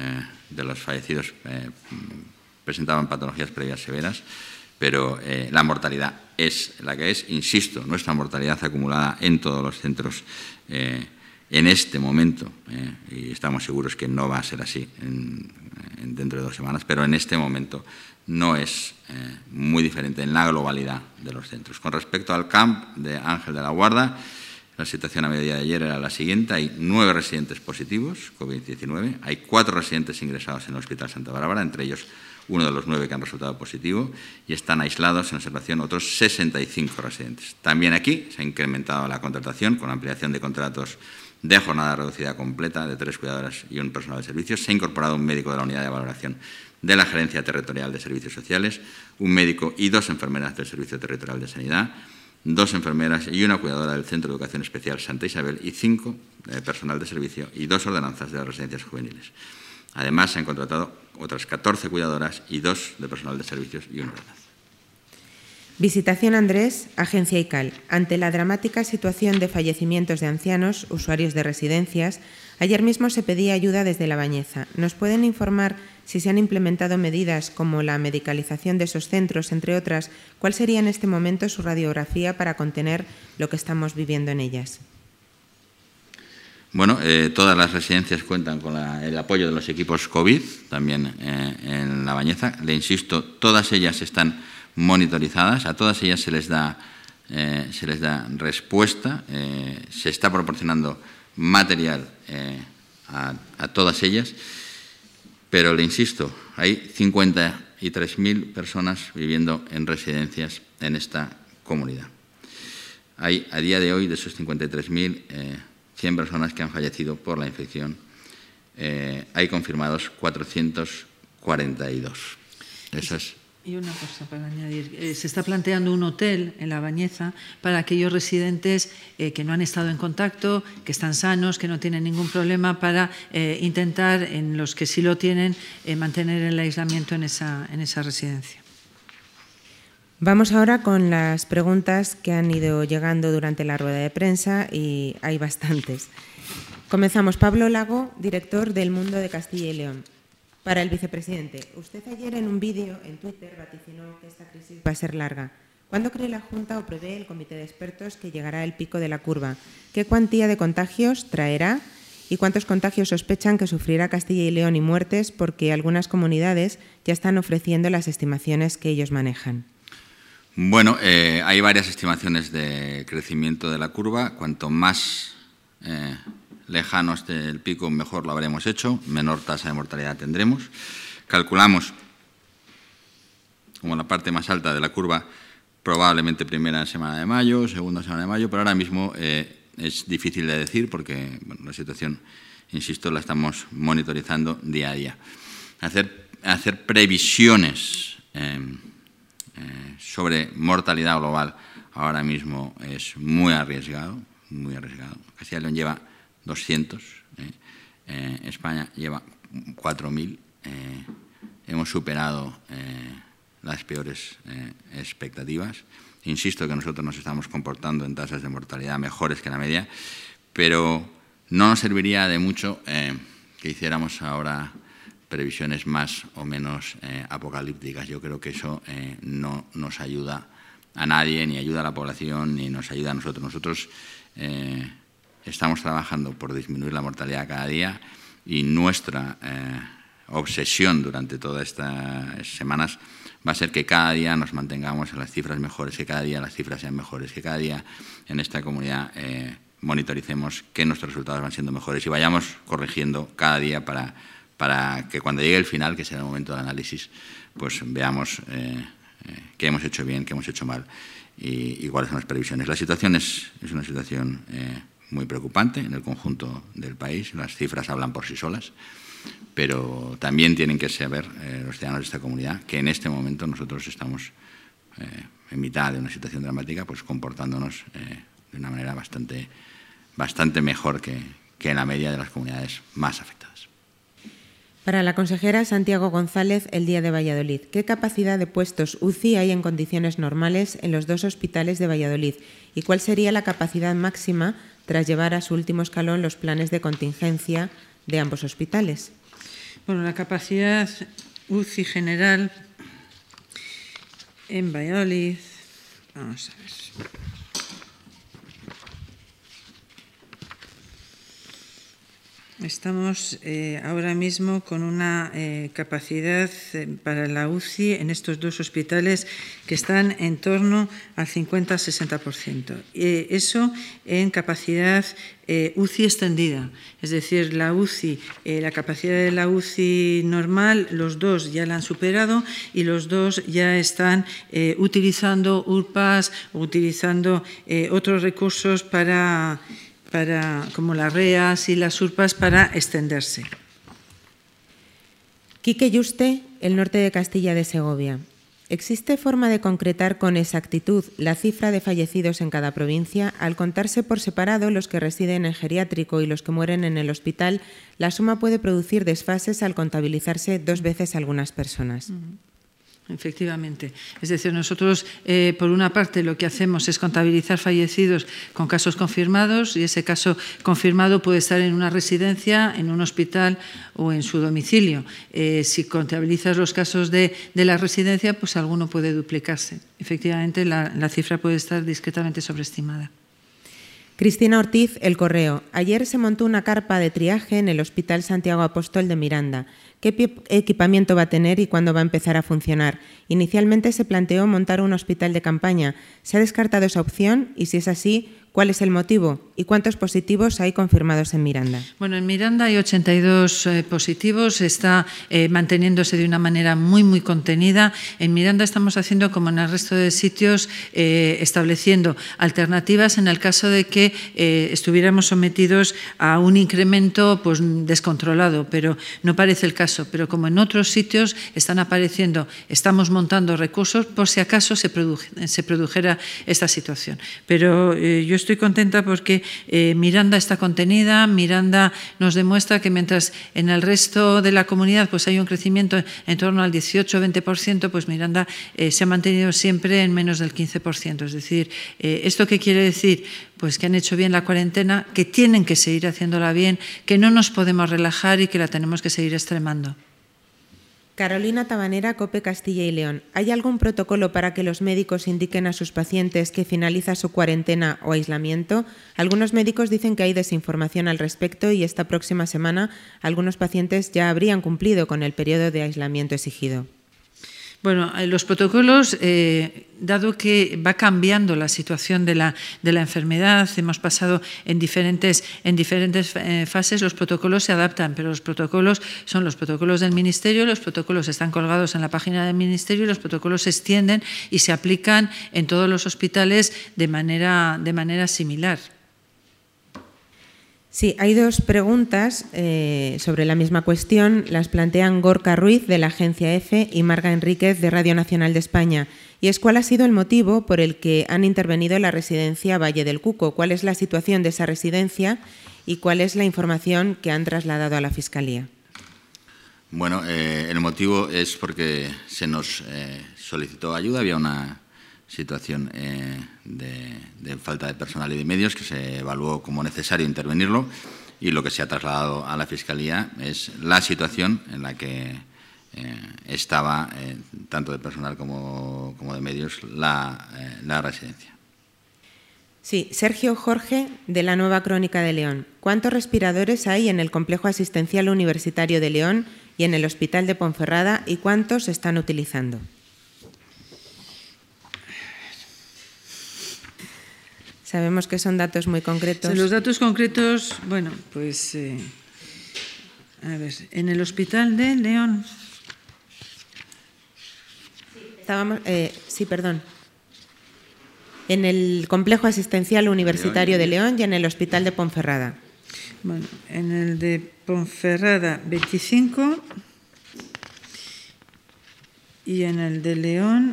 de los fallecidos eh, presentaban patologías previas severas, pero eh, la mortalidad es la que es. Insisto, nuestra mortalidad acumulada en todos los centros eh, en este momento, eh, y estamos seguros que no va a ser así en, en dentro de dos semanas, pero en este momento no es eh, muy diferente en la globalidad de los centros. Con respecto al C A M P de Ángel de la Guarda, la situación a mediodía de ayer era la siguiente: hay nueve residentes positivos, COVID diecinueve, hay cuatro residentes ingresados en el Hospital Santa Bárbara, entre ellos uno de los nueve que han resultado positivo, y están aislados en observación otros sesenta y cinco residentes. También aquí se ha incrementado la contratación con ampliación de contratos de jornada reducida completa de tres cuidadoras y un personal de servicios. Se ha incorporado un médico de la unidad de valoración de la Gerencia Territorial de Servicios Sociales, un médico y dos enfermeras del Servicio Territorial de Sanidad, dos enfermeras y una cuidadora del Centro de Educación Especial Santa Isabel y cinco de personal de servicio y dos ordenanzas de las residencias juveniles. Además, se han contratado otras catorce cuidadoras y dos de personal de servicios y una ordenanza.
Visitación Andrés, Agencia I C A L. Ante la dramática situación de fallecimientos de ancianos, usuarios de residencias, ayer mismo se pedía ayuda desde La Bañeza. ¿Nos pueden informar si se han implementado medidas como la medicalización de esos centros, entre otras? ¿Cuál sería en este momento su radiografía para contener lo que estamos viviendo en ellas?
Bueno, eh, todas las residencias cuentan con la, el apoyo de los equipos COVID, también eh, en La Bañeza. Le insisto, todas ellas están monitorizadas, a todas ellas se les da, eh, se les da respuesta, eh, se está proporcionando material eh, a, a todas ellas, pero le insisto, hay cincuenta y tres mil personas viviendo en residencias en esta comunidad. Hay a día de hoy, de esos cincuenta y tres mil, eh, cien personas que han fallecido por la infección. Eh, hay confirmados cuatrocientos cuarenta y dos. Esas.
Y una cosa para añadir, eh, se está planteando un hotel en La Bañeza para aquellos residentes eh, que no han estado en contacto, que están sanos, que no tienen ningún problema, para eh, intentar, en los que sí lo tienen, eh, mantener el aislamiento en esa, en esa residencia.
Vamos ahora con las preguntas que han ido llegando durante la rueda de prensa, y hay bastantes. Comenzamos. Pablo Lago, director del Mundo de Castilla y León. Para el vicepresidente, usted ayer en un vídeo en Twitter vaticinó que esta crisis va a ser larga. ¿Cuándo cree la Junta o prevé el comité de expertos que llegará el pico de la curva? ¿Qué cuantía de contagios traerá? ¿Y cuántos contagios sospechan que sufrirá Castilla y León y muertes? Porque algunas comunidades ya están ofreciendo las estimaciones que ellos manejan.
Bueno, eh, hay varias estimaciones de crecimiento de la curva. Cuanto más eh, lejanos del pico, mejor lo habremos hecho, menor tasa de mortalidad tendremos. Calculamos como la parte más alta de la curva probablemente primera semana de mayo, segunda semana de mayo, pero ahora mismo eh, es difícil de decir porque bueno, la situación, insisto, la estamos monitorizando día a día. Hacer, hacer previsiones eh, eh, sobre mortalidad global ahora mismo es muy arriesgado, muy arriesgado. Castilla y León lleva doscientos, eh, eh, España lleva cuatro mil, eh, hemos superado eh, las peores eh, expectativas. Insisto que nosotros nos estamos comportando en tasas de mortalidad mejores que la media, pero no nos serviría de mucho eh, que hiciéramos ahora previsiones más o menos eh, apocalípticas. Yo creo que eso eh, no nos ayuda a nadie, ni ayuda a la población, ni nos ayuda a nosotros. Nosotros eh, estamos trabajando por disminuir la mortalidad cada día y nuestra eh, obsesión durante todas estas semanas va a ser que cada día nos mantengamos en las cifras mejores, que cada día las cifras sean mejores, que cada día en esta comunidad eh, monitoricemos que nuestros resultados van siendo mejores y vayamos corrigiendo cada día para, para que cuando llegue el final, que será el momento del análisis, pues veamos eh, eh, qué hemos hecho bien, qué hemos hecho mal y, y cuáles son las previsiones. La situación es, es una situación eh, muy preocupante en el conjunto del país, las cifras hablan por sí solas, pero también tienen que saber eh, los ciudadanos de esta comunidad que en este momento nosotros estamos eh, en mitad de una situación dramática, pues comportándonos eh, de una manera bastante, bastante mejor que, que en la media de las comunidades más afectadas.
Para la consejera Santiago González, El Día de Valladolid. ¿Qué capacidad de puestos U C I hay en condiciones normales en los dos hospitales de Valladolid? ¿Y cuál sería la capacidad máxima tras llevar a su último escalón los planes de contingencia de ambos hospitales?
Bueno, la capacidad U C I general en Valladolid, vamos a ver. Estamos eh, ahora mismo con una eh, capacidad eh, para la U C I en estos dos hospitales que están en torno al cincuenta a sesenta por ciento. Eh, eso en capacidad eh, U C I extendida, es decir, la U C I, eh, la capacidad de la U C I normal, los dos ya la han superado y los dos ya están eh, utilizando U R P A S, utilizando eh, otros recursos para... Para, como las R E A S y las U R P A S, para extenderse.
Quique Yuste, el norte de Castilla de Segovia. ¿Existe forma de concretar con exactitud la cifra de fallecidos en cada provincia? Al contarse por separado los que residen en geriátrico y los que mueren en el hospital, la suma puede producir desfases al contabilizarse dos veces algunas personas. Uh-huh.
Efectivamente. Es decir, nosotros, eh, por una parte, lo que hacemos es contabilizar fallecidos con casos confirmados y ese caso confirmado puede estar en una residencia, en un hospital o en su domicilio. Eh, si contabilizas los casos de, de la residencia, pues alguno puede duplicarse. Efectivamente, la, la cifra puede estar discretamente sobreestimada.
Cristina Ortiz, El Correo. Ayer se montó una carpa de triaje en el Hospital Santiago Apóstol de Miranda. ¿Qué equipamiento va a tener y cuándo va a empezar a funcionar? Inicialmente se planteó montar un hospital de campaña. ¿Se ha descartado esa opción? Y si es así, ¿cuál es el motivo? ¿Y cuántos positivos hay confirmados en Miranda?
Bueno, en Miranda hay ochenta y dos eh, positivos, está eh, manteniéndose de una manera muy, muy contenida. En Miranda estamos haciendo, como en el resto de sitios, eh, estableciendo alternativas en el caso de que eh, estuviéramos sometidos a un incremento pues, descontrolado, pero no parece el caso. Pero como en otros sitios están apareciendo, estamos montando recursos por si acaso se, produ se produjera esta situación. Pero eh, yo estoy contenta porque eh, Miranda está contenida, Miranda nos demuestra que mientras en el resto de la comunidad pues hay un crecimiento en torno al dieciocho a veinte por ciento, pues Miranda eh, se ha mantenido siempre en menos del quince por ciento. Es decir, eh, ¿esto qué quiere decir? Pues que han hecho bien la cuarentena, que tienen que seguir haciéndola bien, que no nos podemos relajar y que la tenemos que seguir extremando.
Carolina Tabanera, COPE Castilla y León. ¿Hay algún protocolo para que los médicos indiquen a sus pacientes que finaliza su cuarentena o aislamiento? Algunos médicos dicen que hay desinformación al respecto y esta próxima semana algunos pacientes ya habrían cumplido con el periodo de aislamiento exigido.
Bueno, los protocolos, eh, dado que va cambiando la situación de la, de la enfermedad, hemos pasado en diferentes, en diferentes eh, fases, los protocolos se adaptan, pero los protocolos son los protocolos del Ministerio, los protocolos están colgados en la página del Ministerio y los protocolos se extienden y se aplican en todos los hospitales de manera, de manera similar.
Sí, hay dos preguntas eh, sobre la misma cuestión. Las plantean Gorka Ruiz, de la agencia EFE, y Marga Enríquez, de Radio Nacional de España. Y es, ¿cuál ha sido el motivo por el que han intervenido en la residencia Valle del Cuco? ¿Cuál es la situación de esa residencia y cuál es la información que han trasladado a la Fiscalía?
Bueno, eh, el motivo es porque se nos eh, solicitó ayuda. Había una situación eh, de, de falta de personal y de medios que se evaluó como necesario intervenirlo y lo que se ha trasladado a la Fiscalía es la situación en la que eh, estaba, eh, tanto de personal como, como de medios, la, eh, la residencia.
Sí, Sergio Jorge, de la Nueva Crónica de León. ¿Cuántos respiradores hay en el Complejo Asistencial Universitario de León y en el Hospital de Ponferrada y cuántos se están utilizando? Sabemos que son datos muy concretos.
Los datos concretos, bueno, pues, eh, a ver, en el Hospital de León.
Estábamos, eh, sí, perdón. En el Complejo Asistencial Universitario de León y en el Hospital de Ponferrada.
Bueno, en el de Ponferrada, veinticinco, y en el de León,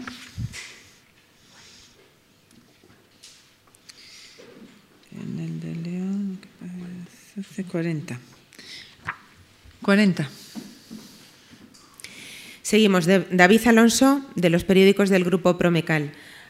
en el de León, hace cuarenta. cuarenta.
Seguimos. David Alonso, de los periódicos del Grupo Promecal.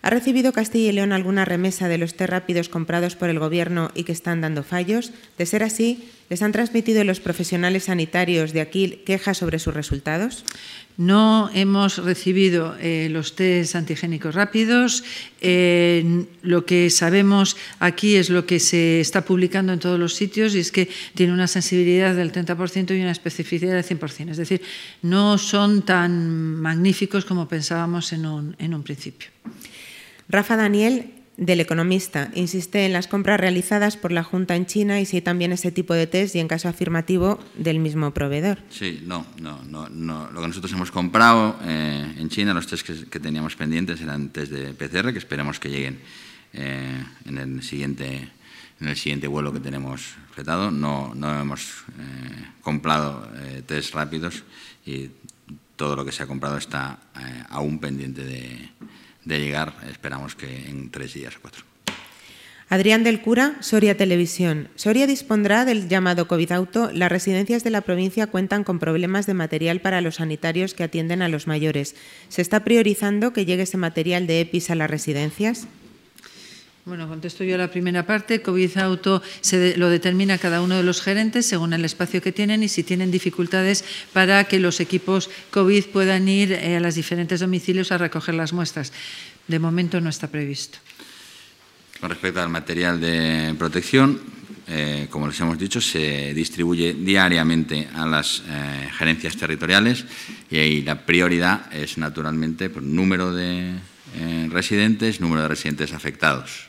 ¿Ha recibido Castilla y León alguna remesa de los test rápidos comprados por el Gobierno y que están dando fallos? De ser así, ¿les han transmitido los profesionales sanitarios de aquí quejas sobre sus resultados?
No hemos recibido eh, los test antigénicos rápidos. Eh, lo que sabemos aquí es lo que se está publicando en todos los sitios y es que tiene una sensibilidad del treinta por ciento y una especificidad del cien por ciento. Es decir, no son tan magníficos como pensábamos en un, en un principio.
Rafa Daniel, del Economista, insiste en las compras realizadas por la Junta en China y si hay también ese tipo de test y, en caso afirmativo, del mismo proveedor.
Sí, no, no, no. no. Lo que nosotros hemos comprado eh, en China, los test que, que teníamos pendientes eran test de P C R, que esperemos que lleguen eh, en el siguiente en el siguiente vuelo que tenemos fletado. No, no hemos eh, comprado eh, test rápidos y todo lo que se ha comprado está eh, aún pendiente de... de llegar, esperamos que en tres días o cuatro.
Adrián del Cura, Soria Televisión. Soria dispondrá del llamado COVID Auto. Las residencias de la provincia cuentan con problemas de material para los sanitarios que atienden a los mayores. ¿Se está priorizando que llegue ese material de EPIs a las residencias?
Bueno, contesto yo a la primera parte. COVID Auto se de, lo determina cada uno de los gerentes según el espacio que tienen y si tienen dificultades para que los equipos COVID puedan ir eh, a los diferentes domicilios a recoger las muestras. De momento no está previsto.
Con respecto al material de protección, eh, como les hemos dicho, se distribuye diariamente a las eh, gerencias territoriales y ahí la prioridad es naturalmente por número de eh, residentes, número de residentes afectados.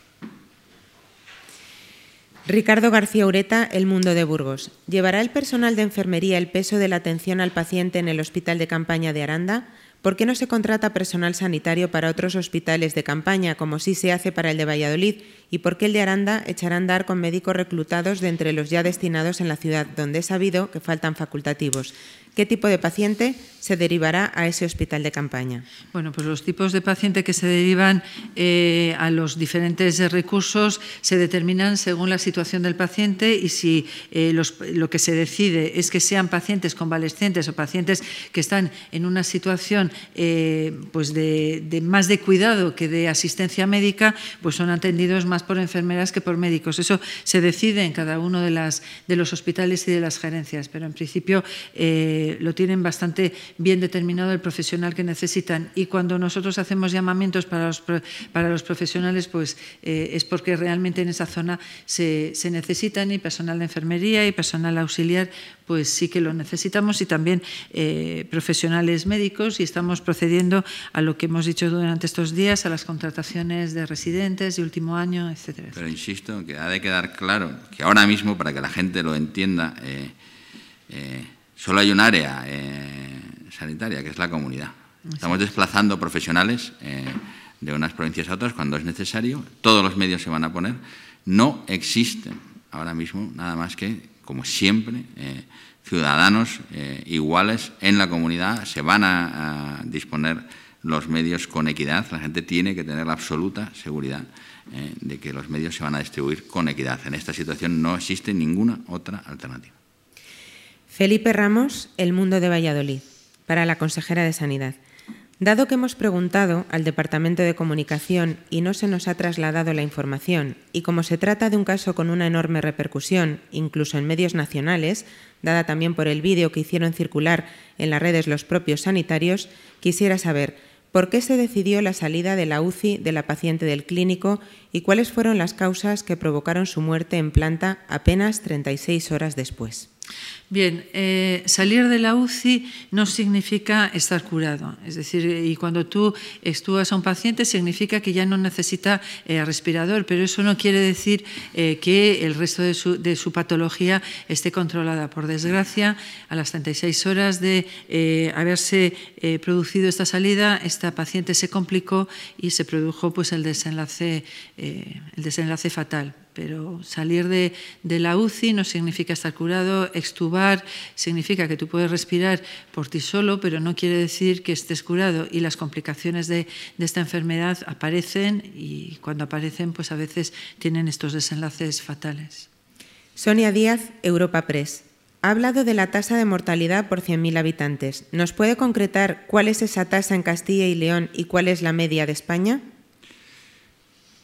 Ricardo García Ureta, El Mundo de Burgos. ¿Llevará el personal de enfermería el peso de la atención al paciente en el hospital de campaña de Aranda? ¿Por qué no se contrata personal sanitario para otros hospitales de campaña, como sí se hace para el de Valladolid? ¿Y por qué el de Aranda echará a andar con médicos reclutados de entre los ya destinados en la ciudad, donde es sabido que faltan facultativos? ¿Qué tipo de paciente se derivará a ese hospital de campaña?
Bueno, pues los tipos de paciente que se derivan eh, a los diferentes recursos se determinan según la situación del paciente y si eh, los, lo que se decide es que sean pacientes convalescentes o pacientes que están en una situación eh, pues de, de más de cuidado que de asistencia médica, pues son atendidos más por enfermeras que por médicos. Eso se decide en cada uno de, las, de los hospitales y de las gerencias, pero en principio eh, lo tienen bastante bien determinado el profesional que necesitan y cuando nosotros hacemos llamamientos para los, para los profesionales pues eh, es porque realmente en esa zona se, se necesitan y personal de enfermería y personal auxiliar pues sí que lo necesitamos y también eh, profesionales médicos y estamos procediendo a lo que hemos dicho durante estos días, a las contrataciones de residentes de último año, etcétera.
Pero insisto que ha de quedar claro que ahora mismo, para que la gente lo entienda, eh, eh, solo hay un área eh, sanitaria, que es la comunidad. Estamos desplazando profesionales eh, de unas provincias a otras cuando es necesario. Todos los medios se van a poner. No existen ahora mismo nada más que, como siempre, eh, ciudadanos eh, iguales en la comunidad. Se van a, a disponer los medios con equidad. La gente tiene que tener la absoluta seguridad eh, de que los medios se van a distribuir con equidad. En esta situación no existe ninguna otra alternativa.
Felipe Ramos, El Mundo de Valladolid, para la consejera de Sanidad. Dado que hemos preguntado al Departamento de Comunicación y no se nos ha trasladado la información, y como se trata de un caso con una enorme repercusión, incluso en medios nacionales, dada también por el vídeo que hicieron circular en las redes los propios sanitarios, quisiera saber por qué se decidió la salida de la U C I de la paciente del clínico y cuáles fueron las causas que provocaron su muerte en planta apenas treinta y seis horas después.
Bien, eh, salir de la U C I no significa estar curado. Es decir, y cuando tú extubas a un paciente significa que ya no necesita eh, respirador, pero eso no quiere decir eh, que el resto de su, de su patología esté controlada. Por desgracia, a las treinta y seis horas de eh, haberse eh, producido esta salida, esta paciente se complicó y se produjo pues, el, desenlace, eh, el desenlace fatal. Pero salir de, de la U C I no significa estar curado, extubar significa que tú puedes respirar por ti solo, pero no quiere decir que estés curado y las complicaciones de, de esta enfermedad aparecen y cuando aparecen pues a veces tienen estos desenlaces fatales.
Sonia Díaz, Europa Press. Ha hablado de la tasa de mortalidad por cien mil habitantes. ¿Nos puede concretar cuál es esa tasa en Castilla y León y cuál es la media de España?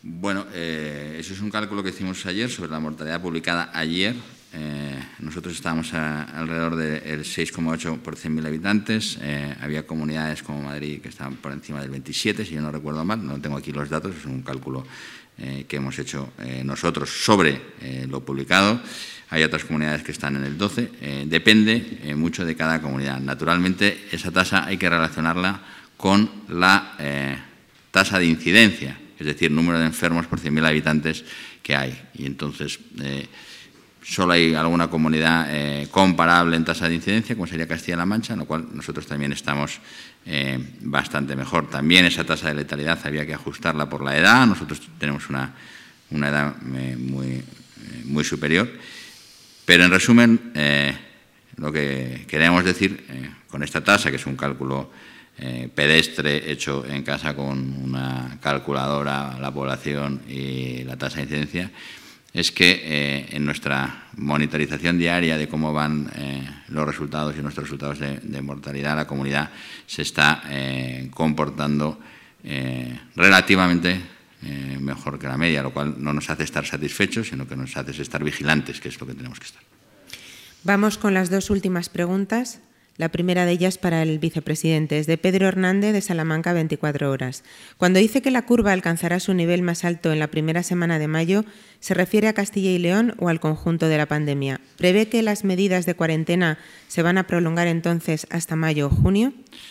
Bueno, eh, eso es un cálculo que hicimos ayer sobre la mortalidad publicada ayer. Eh, nosotros estábamos a, alrededor del seis coma ocho por cien mil habitantes. Eh, había comunidades como Madrid que estaban por encima del veintisiete, si yo no recuerdo mal. No tengo aquí los datos, es un cálculo eh, que hemos hecho eh, nosotros sobre eh, lo publicado. Hay otras comunidades que están en el doce. Eh, depende eh, mucho de cada comunidad. Naturalmente, esa tasa hay que relacionarla con la eh, tasa de incidencia, es decir, número de enfermos por cien mil habitantes que hay. Y entonces, eh, solo hay alguna comunidad eh, comparable en tasa de incidencia, como sería Castilla-La Mancha, en lo cual nosotros también estamos eh, bastante mejor. También esa tasa de letalidad había que ajustarla por la edad. Nosotros tenemos una, una edad eh, muy, eh, muy superior. Pero, en resumen, eh, lo que queremos decir eh, con esta tasa, que es un cálculo eh, pedestre hecho en casa con una calculadora, la población y la tasa de incidencia, es que eh, en nuestra monitorización diaria de cómo van eh, los resultados y nuestros resultados de, de mortalidad, la comunidad se está eh, comportando eh, relativamente eh, mejor que la media, lo cual no nos hace estar satisfechos, sino que nos hace estar vigilantes, que es lo que tenemos que estar.
Vamos con las dos últimas preguntas. La primera de ellas para el vicepresidente es de Pedro Hernández, de Salamanca, veinticuatro horas. Cuando dice que la curva alcanzará su nivel más alto en la primera semana de mayo, ¿se refiere a Castilla y León o al conjunto de la pandemia? ¿Prevé que las medidas de cuarentena se van a prolongar entonces hasta mayo o junio?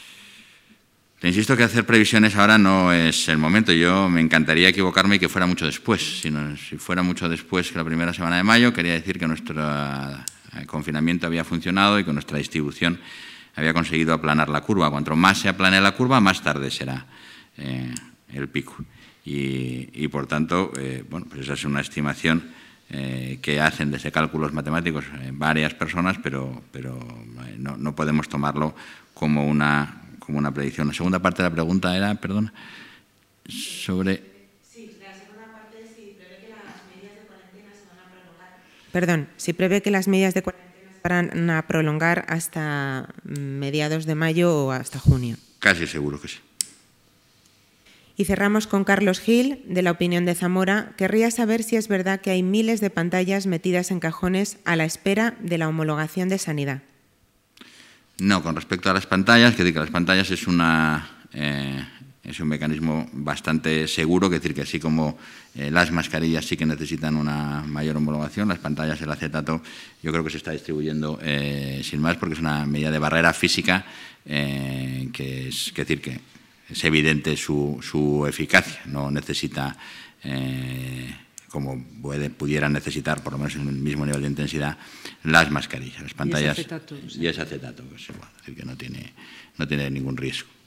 Te insisto que hacer previsiones ahora no es el momento. Yo me encantaría equivocarme y que fuera mucho después. Si, no, si fuera mucho después que la primera semana de mayo, quería decir que nuestro el confinamiento había funcionado y que nuestra distribución había conseguido aplanar la curva. Cuanto más se aplane la curva, más tarde será eh, el pico. Y, y por tanto, eh, bueno, pues esa es una estimación eh, que hacen desde cálculos matemáticos eh, varias personas, pero, pero eh, no, no podemos tomarlo como una, como una predicción. La segunda parte de la pregunta era, perdón, sobre...
Perdón, si prevé que las medidas de cuarentena se van a prolongar hasta mediados de mayo o hasta junio.
Casi seguro que sí.
Y cerramos con Carlos Gil, de La Opinión de Zamora. Querría saber si es verdad que hay miles de pantallas metidas en cajones a la espera de la homologación de sanidad.
No, con respecto a las pantallas, que decir que las pantallas es una... Eh, Es un mecanismo bastante seguro, que decir que así como eh, las mascarillas sí que necesitan una mayor homologación, las pantallas, el acetato, yo creo que se está distribuyendo eh, sin más, porque es una medida de barrera física eh, que es que decir que es evidente su, su eficacia, no necesita, eh, como puede, pudieran necesitar, por lo menos en el mismo nivel de intensidad, las mascarillas, las pantallas.
Y ese acetato.
Y ese acetato, pues, bueno, es decir, que no tiene, no tiene ningún riesgo.